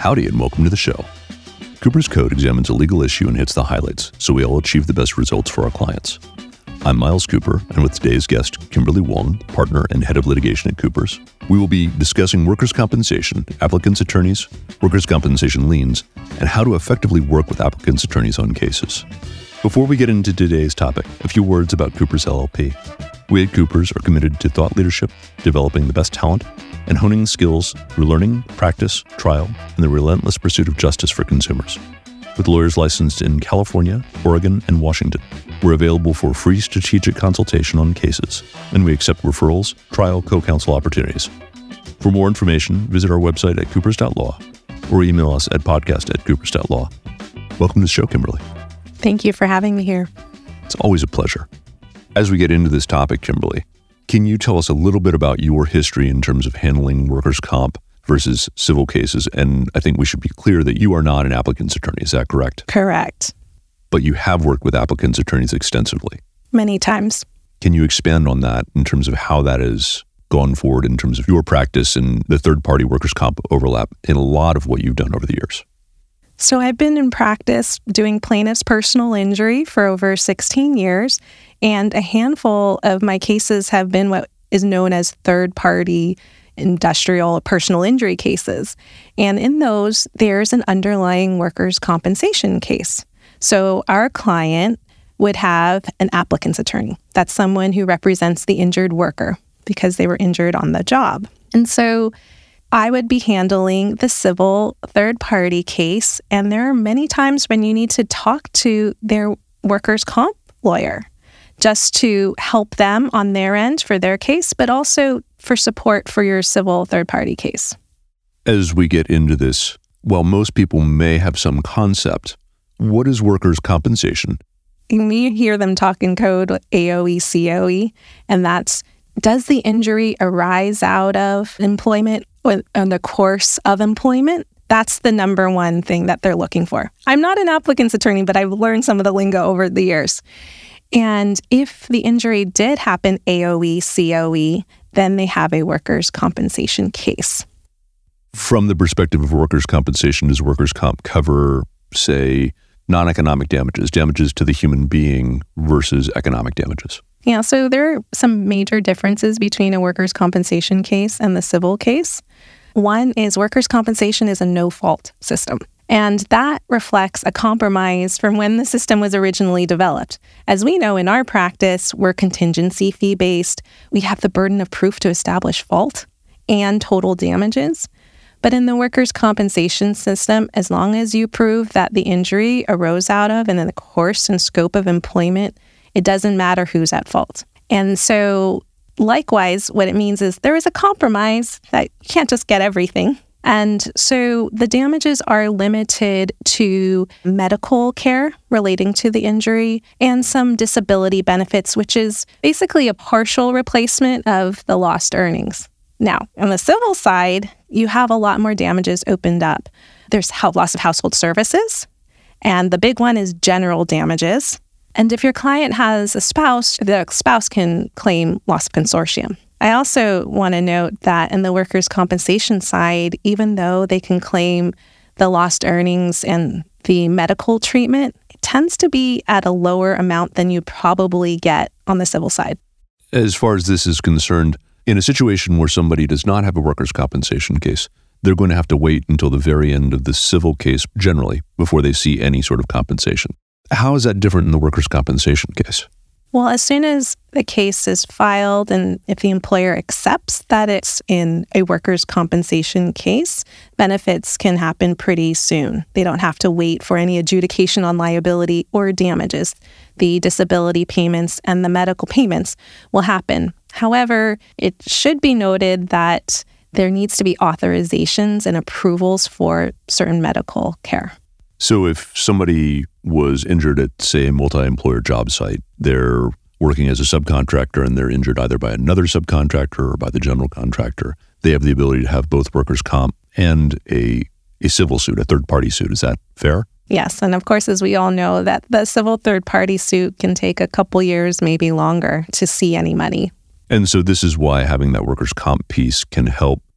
Howdy and welcome to the show. Cooper's Code examines a legal issue and hits the highlights so we all achieve the best results for our clients. I'm Miles Cooper, and with today's guest, Kimberly Wong, partner and head of litigation at Cooper's, we will be discussing workers' compensation, applicants' attorneys, workers' compensation liens, and how to effectively work with applicants' attorneys on cases. Before we get into today's topic, a few words about Cooper's LLP. We at Cooper's are committed to thought leadership, developing the best talent, and honing skills through learning, practice, trial, and the relentless pursuit of justice for consumers. With lawyers licensed in California, Oregon, and Washington, we're available for free strategic consultation on cases, and we accept referrals, trial, co-counsel opportunities. For more information, visit our website at coopers.law or email us at podcast@coopers.law. Welcome to the show, Kimberly. Thank you for having me here. It's always a pleasure. As we get into this topic, Kimberly, can you tell us a little bit about your history in terms of handling workers' comp versus civil cases? And I think we should be clear that you are not an applicant's attorney. Is that correct? Correct. But you have worked with applicants' attorneys extensively. Many times. Can you expand on that in terms of how that has gone forward in terms of your practice and the third-party workers' comp overlap in a lot of what you've done over the years? So I've been in practice doing plaintiff's personal injury for over 16 years, and a handful of my cases have been what is known as third-party industrial personal injury cases. And in those, there's an underlying workers' compensation case. So our client would have an applicant's attorney. That's someone who represents the injured worker because they were injured on the job. And so I would be handling the civil third-party case, and there are many times when you need to talk to their workers' comp lawyer just to help them on their end for their case, but also for support for your civil third-party case. As we get into this, while most people may have some concept, what is workers' compensation? You hear them talk in code AOE, COE, and that's, does the injury arise out of employment or in the course of employment? That's the number one thing that they're looking for. I'm not an applicant's attorney, but I've learned some of the lingo over the years. And if the injury did happen AOE, COE, then they have a workers' compensation case. From the perspective of workers' compensation, does workers' comp cover, say, non-economic damages, damages to the human being versus economic damages? Yeah, so there are some major differences between a workers' compensation case and the civil case. One is workers' compensation is a no-fault system. And that reflects a compromise from when the system was originally developed. As we know in our practice, we're contingency fee-based. We have the burden of proof to establish fault and total damages. But in the workers' compensation system, as long as you prove that the injury arose out of and in the course and scope of employment, it doesn't matter who's at fault. And so likewise, what it means is there is a compromise that you can't just get everything. And so the damages are limited to medical care relating to the injury and some disability benefits, which is basically a partial replacement of the lost earnings. Now, on the civil side, you have a lot more damages opened up. There's loss of household services, and the big one is general damages. And if your client has a spouse, the spouse can claim loss of consortium. I also want to note that in the workers' compensation side, even though they can claim the lost earnings and the medical treatment, it tends to be at a lower amount than you probably get on the civil side. As far as this is concerned, in a situation where somebody does not have a workers' compensation case, they're going to have to wait until the very end of the civil case generally before they see any sort of compensation. How is that different in the workers' compensation case? Well, as soon as the case is filed and if the employer accepts that it's in a workers' compensation case, benefits can happen pretty soon. They don't have to wait for any adjudication on liability or damages. The disability payments and the medical payments will happen. However, it should be noted that there needs to be authorizations and approvals for certain medical care. So if somebody was injured at, say, a multi-employer job site, they're working as a subcontractor and they're injured either by another subcontractor or by the general contractor, they have the ability to have both workers' comp and a civil suit, a third-party suit. Is that fair? Yes. And of course, as we all know, that the civil third-party suit can take a couple years, maybe longer, to see any money. And so this is why having that workers' comp piece can help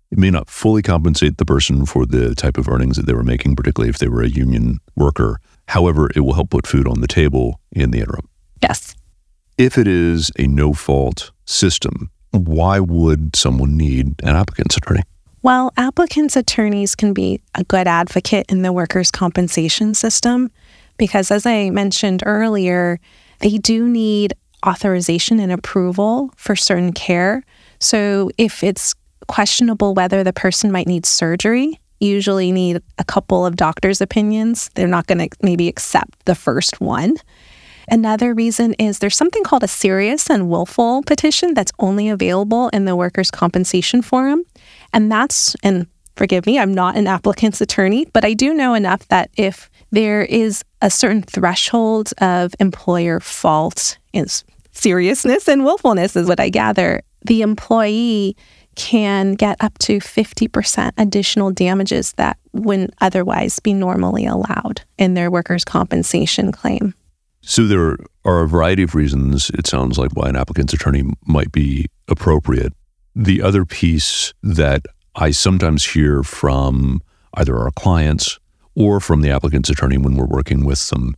It may not fully compensate the person for the type of earnings that they were making, particularly if they were a union worker. However, it will help put food on the table in the interim. Yes. If it is a no-fault system, why would someone need an applicant's attorney? Well, applicants' attorneys can be a good advocate in the workers' compensation system because, as I mentioned earlier, they do need authorization and approval for certain care. So if it's questionable whether the person might need surgery, usually need a couple of doctors' opinions. They're not going to maybe accept the first one. Another reason is there's something called a serious and willful petition that's only available in the workers' compensation forum. And forgive me, I'm not an applicant's attorney, but I do know enough that if there is a certain threshold of employer fault, is seriousness and willfulness is what I gather, the employee can get up to 50% additional damages that wouldn't otherwise be normally allowed in their workers' compensation claim. So there are a variety of reasons, it sounds like, why an applicant's attorney might be appropriate. The other piece that I sometimes hear from either our clients or from the applicant's attorney when we're working with them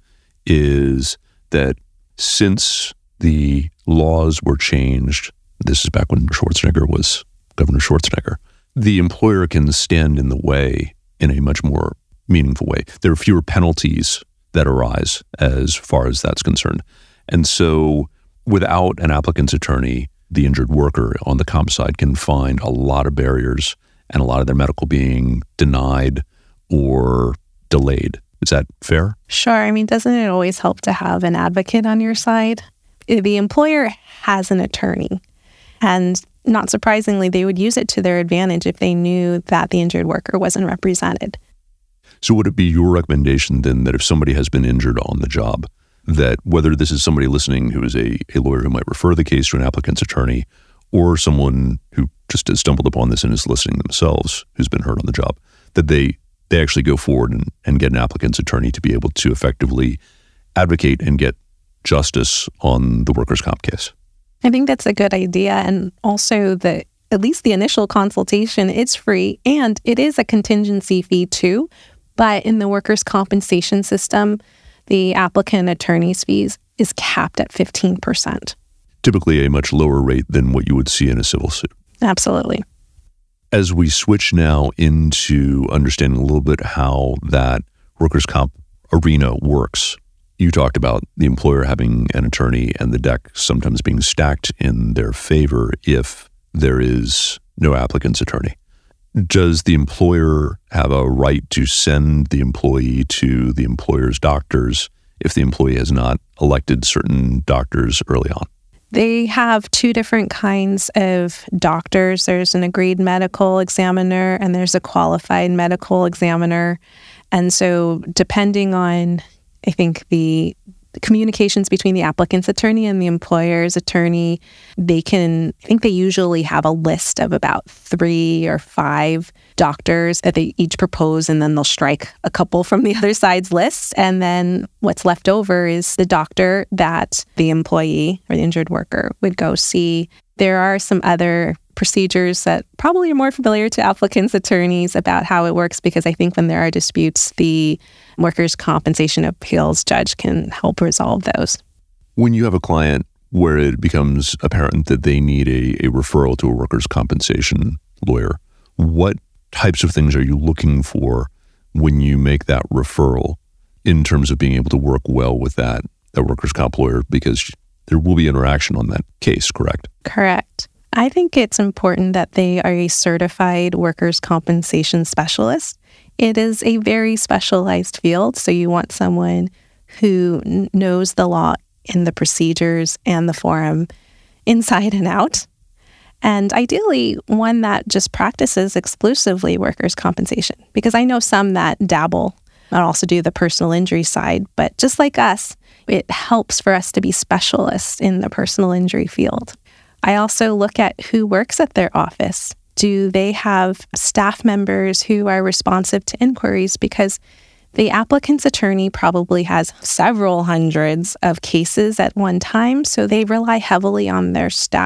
is that since the laws were changed, this is back when Schwarzenegger was Governor Schwarzenegger, the employer can stand in the way in a much more meaningful way. There are fewer penalties that arise as far as that's concerned. And so without an applicant's attorney, the injured worker on the comp side can find a lot of barriers and a lot of their medical being denied or delayed. Is that fair? Sure. I mean, doesn't it always help to have an advocate on your side? The employer has an attorney, and not surprisingly, they would use it to their advantage if they knew that the injured worker wasn't represented. So would it be your recommendation then that if somebody has been injured on the job, that whether this is somebody listening who is a lawyer who might refer the case to an applicant's attorney, or someone who just has stumbled upon this and is listening themselves, who's been hurt on the job, that they actually go forward and get an applicant's attorney to be able to effectively advocate and get justice on the workers' comp case? I think that's a good idea. And also at least the initial consultation, it's free and it is a contingency fee too. But in the workers' compensation system, the applicant attorney's fees is capped at 15%. Typically a much lower rate than what you would see in a civil suit. Absolutely. As we switch now into understanding a little bit how that workers' comp arena works, you talked about the employer having an attorney and the deck sometimes being stacked in their favor if there is no applicant's attorney. Does the employer have a right to send the employee to the employer's doctors if the employee has not elected certain doctors early on? They have two different kinds of doctors. There's an agreed medical examiner and there's a qualified medical examiner. And so depending on, I think, the communications between the applicant's attorney and the employer's attorney, they usually have a list of about 3 or 5 doctors that they each propose, and then they'll strike a couple from the other side's list. And then what's left over is the doctor that the employee or the injured worker would go see. There are some other procedures that probably are more familiar to applicants' attorneys about how it works, because I think when there are disputes, the workers' compensation appeals judge can help resolve those. When you have a client where it becomes apparent that they need a referral to a workers' compensation lawyer, what types of things are you looking for when you make that referral in terms of being able to work well with that workers' comp lawyer? Because there will be interaction on that case, correct? Correct. I think it's important that they are a certified workers' compensation specialist. It is a very specialized field, so you want someone who knows the law and the procedures and the forum inside and out. And ideally, one that just practices exclusively workers' compensation, because I know some that dabble and also do the personal injury side. But just like us, it helps for us to be specialists in the personal injury field. I also look at who works at their office. Do they have staff members who are responsive to inquiries? Because the applicant's attorney probably has several hundreds of cases at one time, so they rely heavily on their staff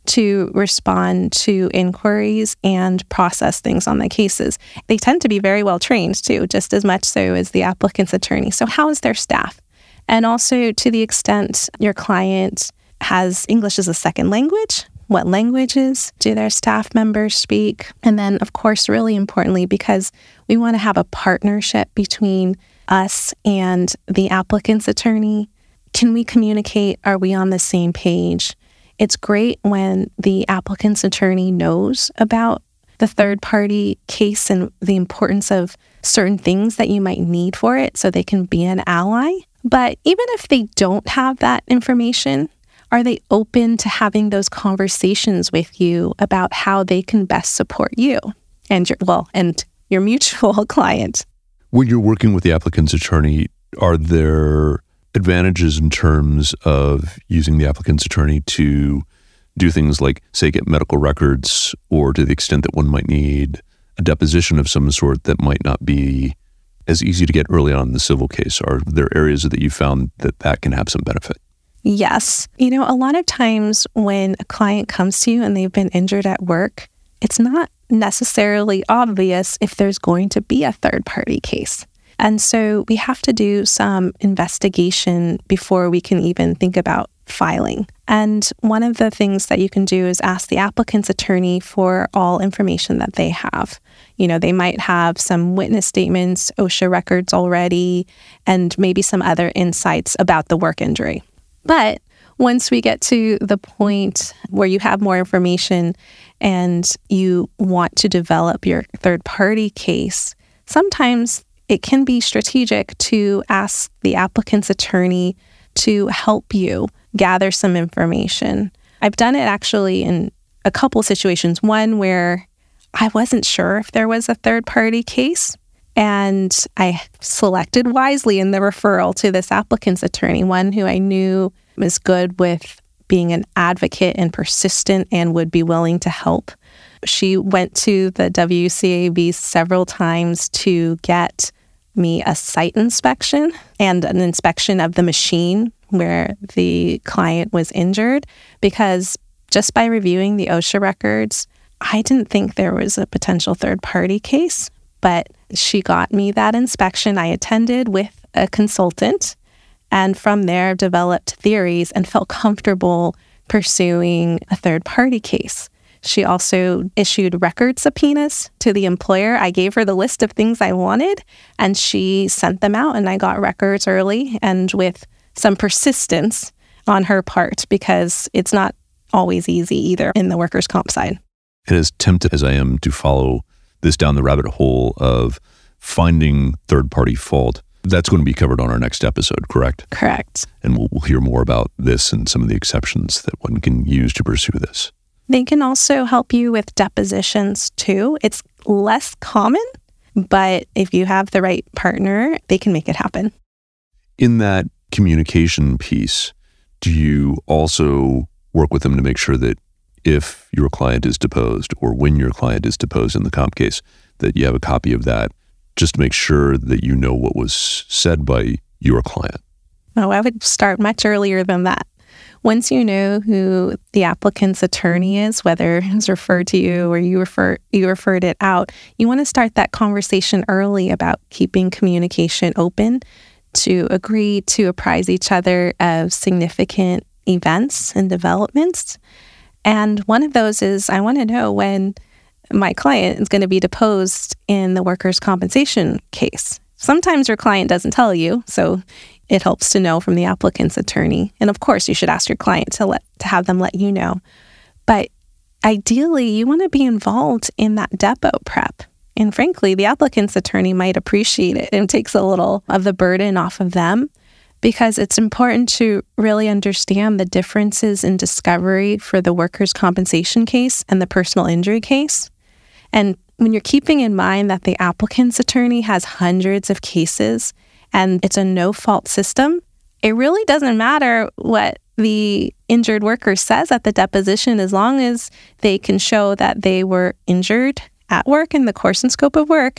to respond to inquiries and process things on the cases. They tend to be very well trained too, just as much so as the applicant's attorney. So how is their staff? And also, to the extent your client has English as a second language, what languages do their staff members speak? And then, of course, really importantly, because we want to have a partnership between us and the applicant's attorney, can we communicate? Are we on the same page? It's great when the applicant's attorney knows about the third-party case and the importance of certain things that you might need for it so they can be an ally. But even if they don't have that information, are they open to having those conversations with you about how they can best support you and your mutual client? When you're working with the applicant's attorney, are there advantages in terms of using the applicant's attorney to do things like, say, get medical records, or to the extent that one might need a deposition of some sort that might not be as easy to get early on in the civil case? Are there areas that you found that can have some benefit? Yes. A lot of times when a client comes to you and they've been injured at work, it's not necessarily obvious if there's going to be a third-party case. And so we have to do some investigation before we can even think about filing. And one of the things that you can do is ask the applicant's attorney for all information that they have. They might have some witness statements, OSHA records already, and maybe some other insights about the work injury. But once we get to the point where you have more information and you want to develop your third-party case, sometimes it can be strategic to ask the applicant's attorney to help you gather some information. I've done it actually in a couple situations. One where I wasn't sure if there was a third-party case, and I selected wisely in the referral to this applicant's attorney, one who I knew was good with being an advocate and persistent and would be willing to help. She went to the WCAB several times to get me a site inspection and an inspection of the machine where the client was injured, because just by reviewing the OSHA records, I didn't think there was a potential third-party case, but she got me that inspection. I attended with a consultant, and from there developed theories and felt comfortable pursuing a third-party case. She also issued record subpoenas to the employer. I gave her the list of things I wanted, and she sent them out, and I got records early and with some persistence on her part, because it's not always easy either in the workers' comp side. And as tempted as I am to follow this down the rabbit hole of finding third-party fault, that's going to be covered on our next episode, correct? Correct. And we'll hear more about this and some of the exceptions that one can use to pursue this. They can also help you with depositions too. It's less common, but if you have the right partner, they can make it happen. In that communication piece, do you also work with them to make sure that if your client is deposed or when your client is deposed in the comp case, that you have a copy of that, just to make sure that you know what was said by your client? Oh, I would start much earlier than that. Once you know who the applicant's attorney is, whether it's referred to you or you referred it out, you want to start that conversation early about keeping communication open, to agree to apprise each other of significant events and developments. And one of those is, I want to know when my client is going to be deposed in the workers' compensation case. Sometimes your client doesn't tell you, so it helps to know from the applicant's attorney. And of course, you should ask your client to have them let you know. But ideally, you want to be involved in that depo prep. And frankly, the applicant's attorney might appreciate it and takes a little of the burden off of them, because it's important to really understand the differences in discovery for the workers' compensation case and the personal injury case. And when you're keeping in mind that the applicant's attorney has hundreds of cases and it's a no-fault system, it really doesn't matter what the injured worker says at the deposition, as long as they can show that they were injured at work in the course and scope of work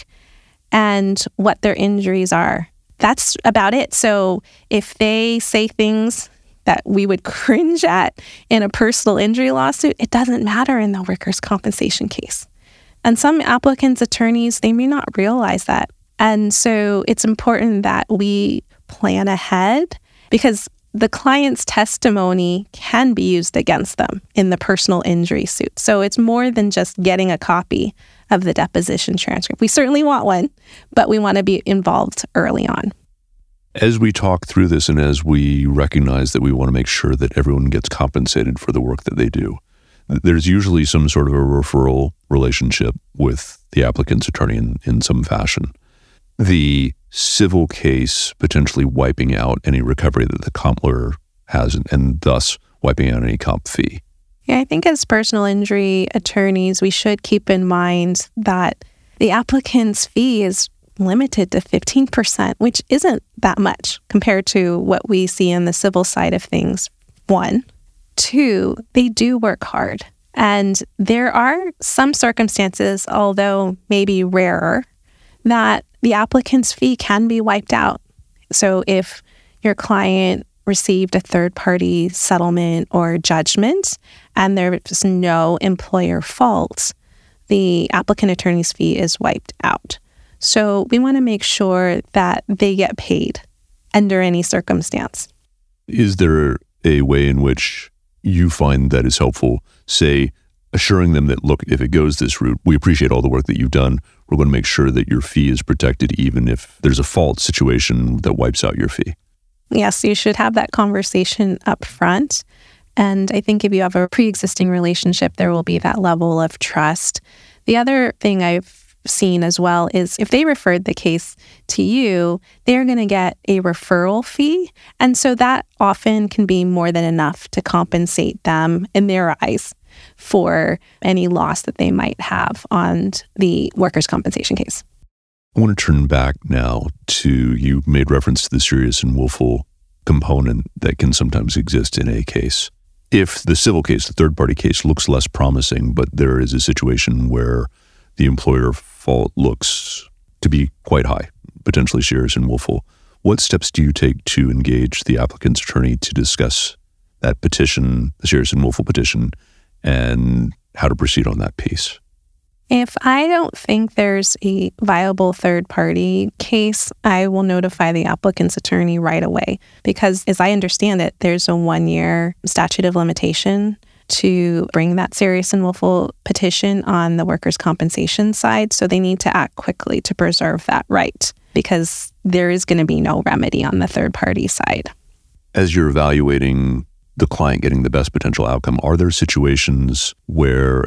and what their injuries are. That's about it. So if they say things that we would cringe at in a personal injury lawsuit, it doesn't matter in the workers' compensation case. And some applicants' attorneys, they may not realize that. And so it's important that we plan ahead, because the client's testimony can be used against them in the personal injury suit. So it's more than just getting a copy of the deposition transcript. We certainly want one, but we want to be involved early on. As we talk through this and as we recognize that we want to make sure that everyone gets compensated for the work that they do, there's usually some sort of a referral relationship with the applicant's attorney in some fashion. The civil case potentially wiping out any recovery that the comp lawyer has and thus wiping out any comp fee. Yeah, I think as personal injury attorneys, we should keep in mind that the applicant's fee is limited to 15%, which isn't that much compared to what we see in the civil side of things. 1. 2, they do work hard. And there are some circumstances, although maybe rarer, that the applicant's fee can be wiped out. So if your client received a third-party settlement or judgment and there's no employer fault, the applicant attorney's fee is wiped out. So we want to make sure that they get paid under any circumstance. Is there a way in which you find that is helpful, say, assuring them that, look, if it goes this route, we appreciate all the work that you've done. We're going to make sure that your fee is protected even if there's a fault situation that wipes out your fee? Yes, you should have that conversation up front. And I think if you have a pre-existing relationship, there will be that level of trust. The other thing I've seen as well is if they referred the case to you, they're going to get a referral fee. And so that often can be more than enough to compensate them in their eyes for any loss that they might have on the workers' compensation case. I want to turn back now to, you made reference to the serious and willful component that can sometimes exist in a case. If the civil case, the third-party case, looks less promising, but there is a situation where the employer fault looks to be quite high, potentially serious and willful, what steps do you take to engage the applicant's attorney to discuss that petition, the serious and willful petition, and how to proceed on that piece? If I don't think there's a viable third-party case, I will notify the applicant's attorney right away, because as I understand it, there's a 1-year statute of limitation to bring that serious and willful petition on the workers' compensation side. So they need to act quickly to preserve that right, because there is going to be no remedy on the third-party side. As you're evaluating the client getting the best potential outcome, are there situations where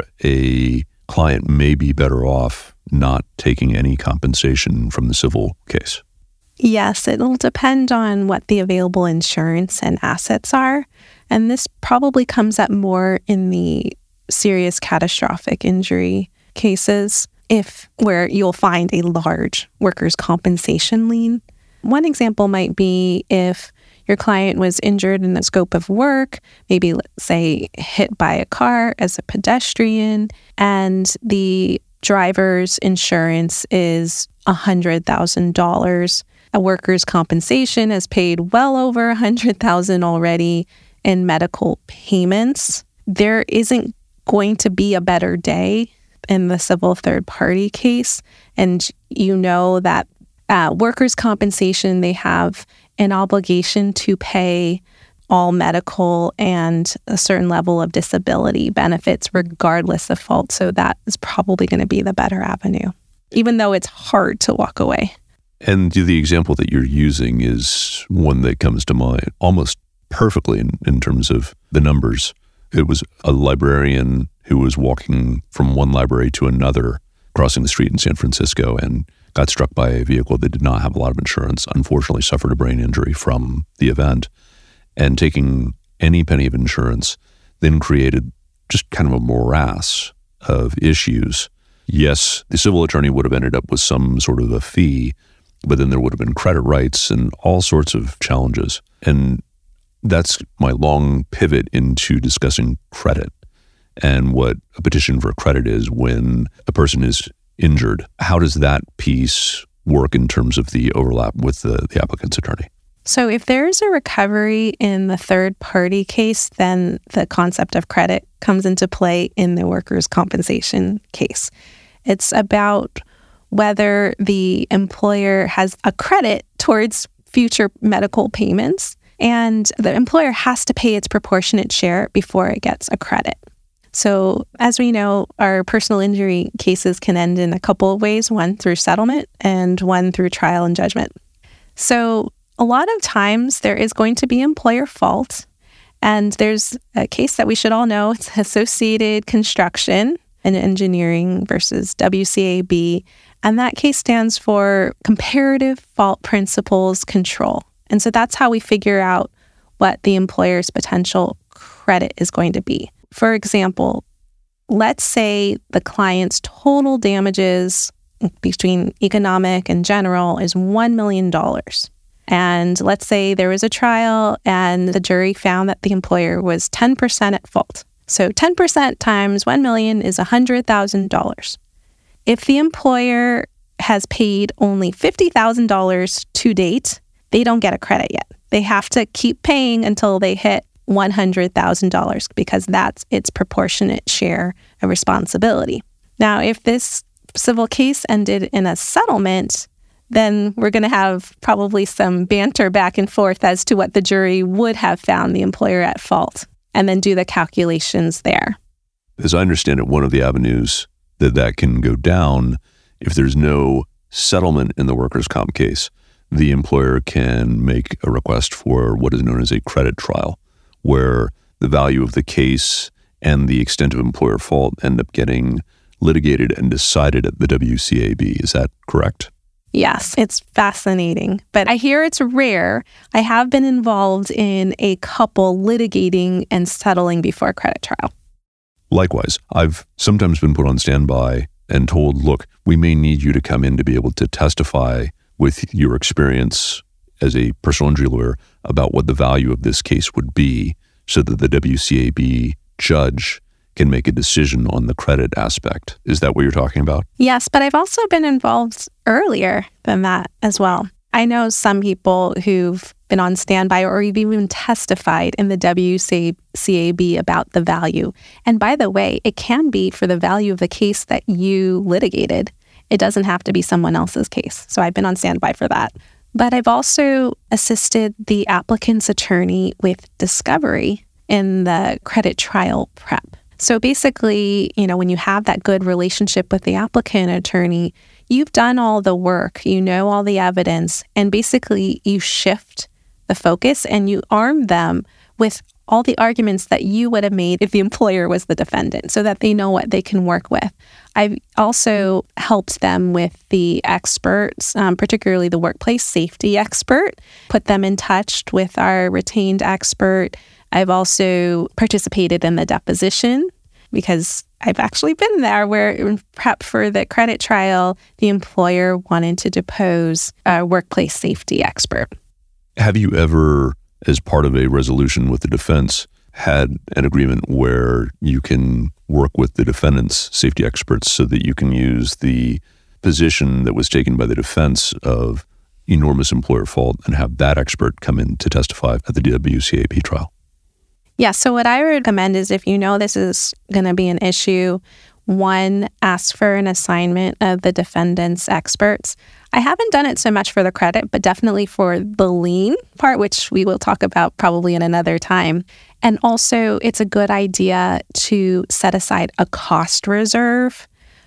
a client may be better off not taking any compensation from the civil case? Yes, it'll depend on what the available insurance and assets are. And this probably comes up more in the serious catastrophic injury cases, where you'll find a large workers' compensation lien. One example might be if your client was injured in the scope of work, maybe let's say hit by a car as a pedestrian, and the driver's insurance is $100,000. A workers' compensation has paid well over $100,000 already in medical payments. There isn't going to be a better day in the civil third-party case. And you know that workers' compensation, they have an obligation to pay all medical and a certain level of disability benefits regardless of fault. So that is probably going to be the better avenue, even though it's hard to walk away. And the example that you're using is one that comes to mind almost perfectly in terms of the numbers. It was a librarian who was walking from one library to another, crossing the street in San Francisco, and got struck by a vehicle that did not have a lot of insurance, unfortunately suffered a brain injury from the event, and taking any penny of insurance then created just kind of a morass of issues. Yes, the civil attorney would have ended up with some sort of a fee, but then there would have been credit rights and all sorts of challenges. And that's my long pivot into discussing credit and what a petition for credit is when a person is injured. How does that piece work in terms of the overlap with the applicant's attorney? So if there's a recovery in the third-party case, then the concept of credit comes into play in the workers' compensation case. It's about whether the employer has a credit towards future medical payments, and the employer has to pay its proportionate share before it gets a credit. So as we know, our personal injury cases can end in a couple of ways, one through settlement and one through trial and judgment. So a lot of times there is going to be employer fault, and there's a case that we should all know. It's Associated Construction and Engineering versus WCAB, and that case stands for Comparative Fault Principles Control. And so that's how we figure out what the employer's potential credit is going to be. For example, let's say the client's total damages between economic and general is $1 million. And let's say there was a trial and the jury found that the employer was 10% at fault. So 10% times 1 million is $100,000. If the employer has paid only $50,000 to date, they don't get a credit yet. They have to keep paying until they hit $100,000 because that's its proportionate share of responsibility. Now, if this civil case ended in a settlement, then we're going to have probably some banter back and forth as to what the jury would have found the employer at fault, and then do the calculations there. As I understand it, one of the avenues that can go down, if there's no settlement in the workers' comp case, the employer can make a request for what is known as a credit trial, where the value of the case and the extent of employer fault end up getting litigated and decided at the WCAB. Is that correct? Yes, it's fascinating, but I hear it's rare. I have been involved in a couple litigating and settling before a credit trial. Likewise, I've sometimes been put on standby and told, look, we may need you to come in to be able to testify with your experience as a personal injury lawyer about what the value of this case would be so that the WCAB judge can make a decision on the credit aspect. Is that what you're talking about? Yes, but I've also been involved earlier than that as well. I know some people who've been on standby or even testified in the WCAB about the value. And by the way, it can be for the value of the case that you litigated. It doesn't have to be someone else's case. So I've been on standby for that. But I've also assisted the applicant's attorney with discovery in the credit trial prep. So basically, when you have that good relationship with the applicant attorney, you've done all the work, you know all the evidence, and basically you shift the focus and you arm them with all the arguments that you would have made if the employer was the defendant so that they know what they can work with. I've also helped them with the experts, particularly the workplace safety expert, put them in touch with our retained expert. I've also participated in the deposition because I've actually been there where in prep for the credit trial, the employer wanted to depose a workplace safety expert. Have you ever, as part of a resolution with the defense, had an agreement where you can work with the defendant's safety experts so that you can use the position that was taken by the defense of enormous employer fault and have that expert come in to testify at the WCAB trial? Yeah, so what I recommend is if you know this is going to be an issue, one, ask for an assignment of the defendant's experts. I haven't done it so much for the credit, but definitely for the lien part, which we will talk about probably in another time. And also, it's a good idea to set aside a cost reserve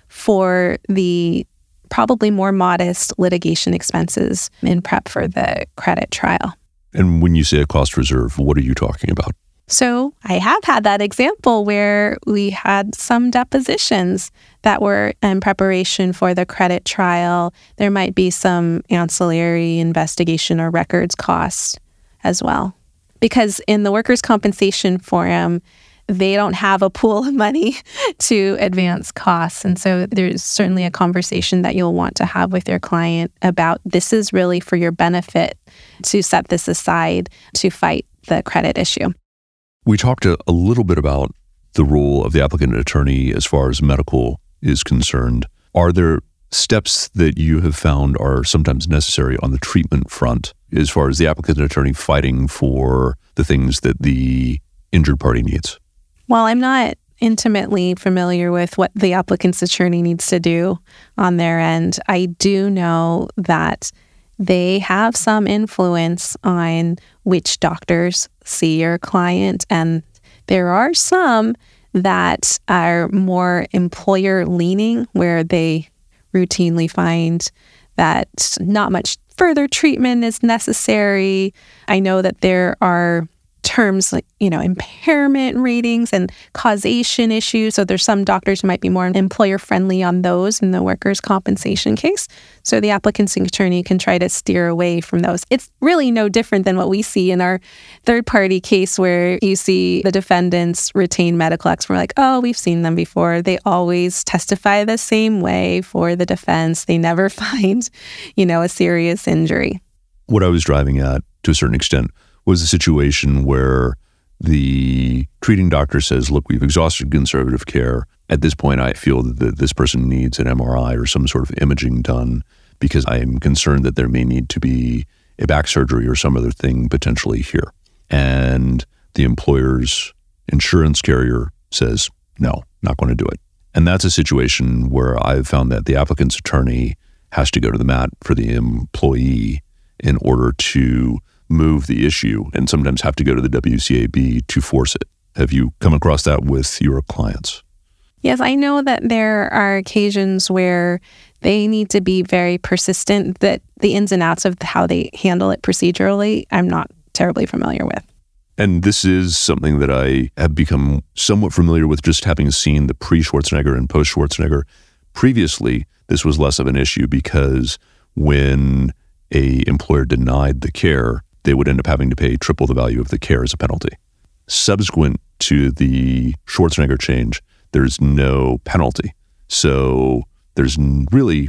for the probably more modest litigation expenses in prep for the credit trial. And when you say a cost reserve, what are you talking about? So I have had that example where we had some depositions that were in preparation for the credit trial. There might be some ancillary investigation or records costs as well. Because in the Workers' Compensation Forum, they don't have a pool of money to advance costs. And so there's certainly a conversation that you'll want to have with your client about this is really for your benefit to set this aside to fight the credit issue. We talked a little bit about the role of the applicant attorney as far as medical is concerned. Are there steps that you have found are sometimes necessary on the treatment front as far as the applicant and attorney fighting for the things that the injured party needs? Well, I'm not intimately familiar with what the applicant's attorney needs to do on their end. I do know that they have some influence on which doctors see your client, and there are some that are more employer-leaning, where they routinely find that not much further treatment is necessary. I know that there are terms like, impairment ratings and causation issues. So there's some doctors who might be more employer-friendly on those in the workers' compensation case. So the applicant's attorney can try to steer away from those. It's really no different than what we see in our third-party case, where you see the defendants retain medical experts. We're like, oh, we've seen them before. They always testify the same way for the defense. They never find, a serious injury. What I was driving at, to a certain extent, was a situation where the treating doctor says, look, we've exhausted conservative care. At this point, I feel that this person needs an MRI or some sort of imaging done because I am concerned that there may need to be a back surgery or some other thing potentially here. And the employer's insurance carrier says, no, not going to do it. And that's a situation where I've found that the applicant's attorney has to go to the mat for the employee in order to move the issue, and sometimes have to go to the WCAB to force it. Have you come across that with your clients? Yes, I know that there are occasions where they need to be very persistent, that the ins and outs of how they handle it procedurally, I'm not terribly familiar with. And this is something that I have become somewhat familiar with, just having seen the pre-Schwarzenegger and post-Schwarzenegger. Previously, this was less of an issue because when a employer denied the care, they would end up having to pay triple the value of the care as a penalty. Subsequent to the Schwarzenegger change, there's no penalty. So there's really,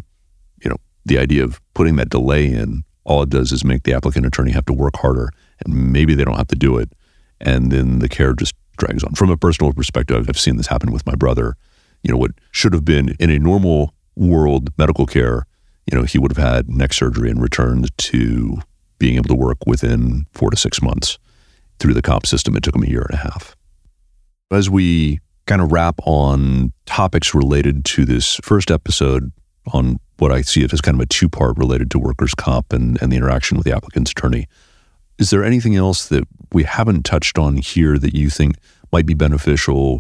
the idea of putting that delay in, all it does is make the applicant attorney have to work harder, and maybe they don't have to do it. And then the care just drags on. From a personal perspective, I've seen this happen with my brother. What should have been in a normal world medical care, he would have had neck surgery and returned to being able to work within 4 to 6 months. Through the comp system, it took him 1.5 years. As we kind of wrap on topics related to this first episode on what I see it as kind of a two-part related to workers' comp and the interaction with the applicant's attorney, is there anything else that we haven't touched on here that you think might be beneficial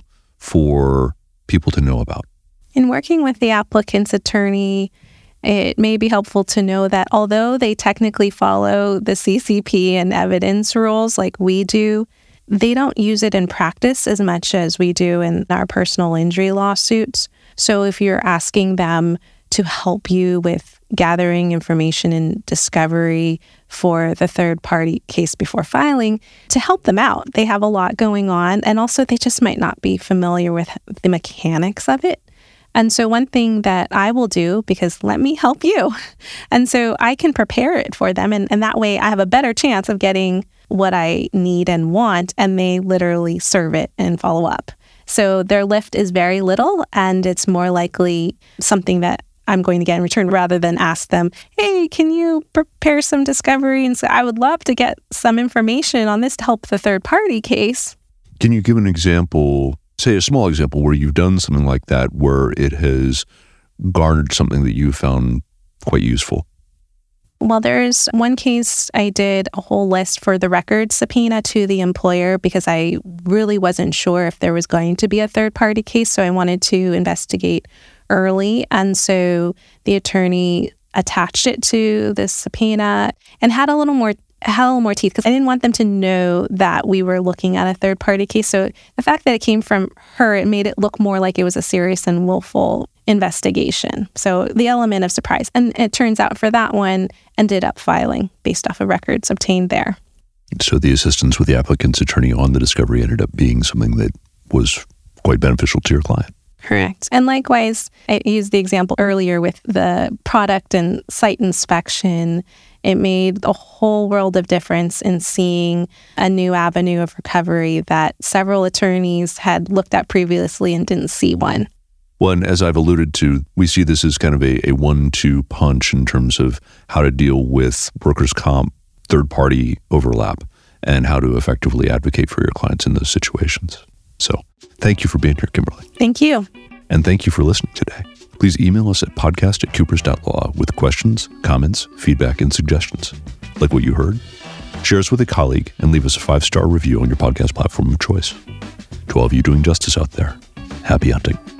for people to know about? In working with the applicant's attorney, it may be helpful to know that although they technically follow the CCP and evidence rules like we do, they don't use it in practice as much as we do in our personal injury lawsuits. So if you're asking them to help you with gathering information and discovery for the third-party case before filing, to help them out, they have a lot going on, and also they just might not be familiar with the mechanics of it. And so one thing that I will do, because let me help you. And so I can prepare it for them. And that way I have a better chance of getting what I need and want. And they literally serve it and follow up. So their lift is very little, and it's more likely something that I'm going to get in return rather than ask them, hey, can you prepare some discovery? And so I would love to get some information on this to help the third party case. Can you give an example, say a small example, where you've done something like that, where it has garnered something that you found quite useful? Well, there's one case I did a whole list for the record subpoena to the employer because I really wasn't sure if there was going to be a third-party case, so I wanted to investigate early. And so the attorney attached it to the subpoena and had a little more teeth because I didn't want them to know that we were looking at a third-party case. So the fact that it came from her, it made it look more like it was a serious and willful investigation. So the element of surprise. And it turns out for that one, ended up filing based off of records obtained there. So the assistance with the applicant's attorney on the discovery ended up being something that was quite beneficial to your client. Correct. And likewise, I used the example earlier with the product and site inspection. It made a whole world of difference in seeing a new avenue of recovery that several attorneys had looked at previously and didn't see one. Well, and as I've alluded to, we see this as kind of a 1-2 punch in terms of how to deal with workers' comp third-party overlap and how to effectively advocate for your clients in those situations. So thank you for being here, Kimberly. Thank you. And thank you for listening today. Please email us at podcast@coopers.law with questions, comments, feedback, and suggestions. Like what you heard? Share us with a colleague and leave us a 5-star review on your podcast platform of choice. To all of you doing justice out there, happy hunting.